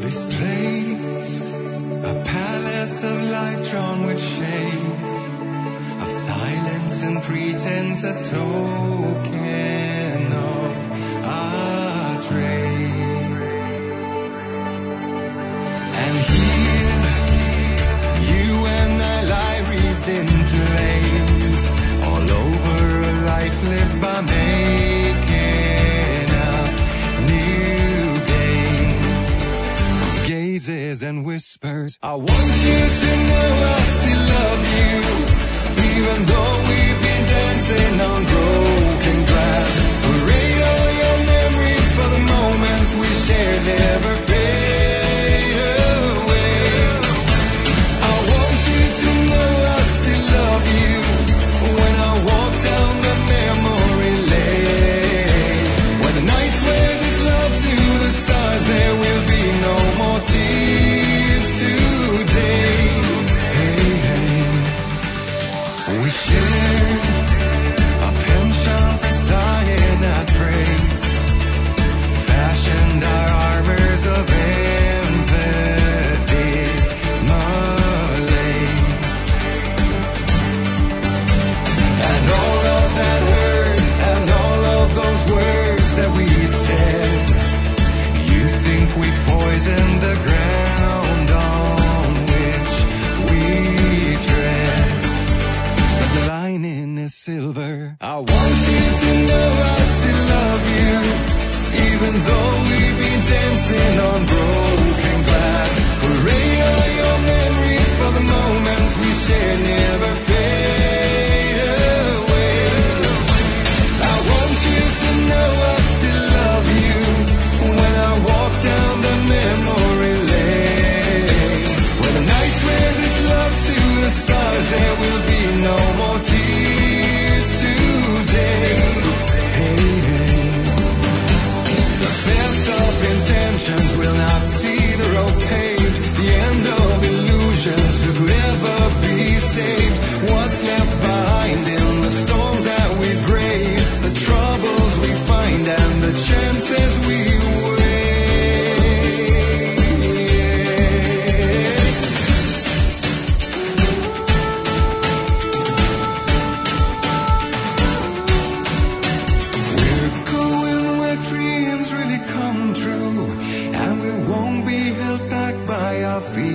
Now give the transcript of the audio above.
This place, a palace of light drawn with shade, of silence and pretense, a token of our trade. And here, you and I lie wreathed in flames, all over a life lived by making up new games of gazes and whispers. I want you to know I still love you, even though we've been dancing on broken glass. Parade all your memories, for the moments we shared never fade away. I want you to know I still love you when I walk down the memory lane. When the night swears its love to the stars, there will be no more tears today. Hey, hey. We shared a penchant for cyanide praise, fashioned our armors of empathy's malaise. And all of that hurt and all of those words that we said, you think we poisoned the ground on which we tread. But the lining is silver. I want you to know I still love you, even though we've been dancing on broken glass. Parade all your memories, for the moments we share never fade away. I want you to know I still love you when I walk down the memory lane. When the night swears its love to the stars, there will be no more tears today. Hey, hey. The best of intentions will not see the road paved. The end of illusions who could ever be saved. What's left behind in the storms that we brave, the troubles we find and the chances we We're going where dreams really come true, and we won't be held back by our fears.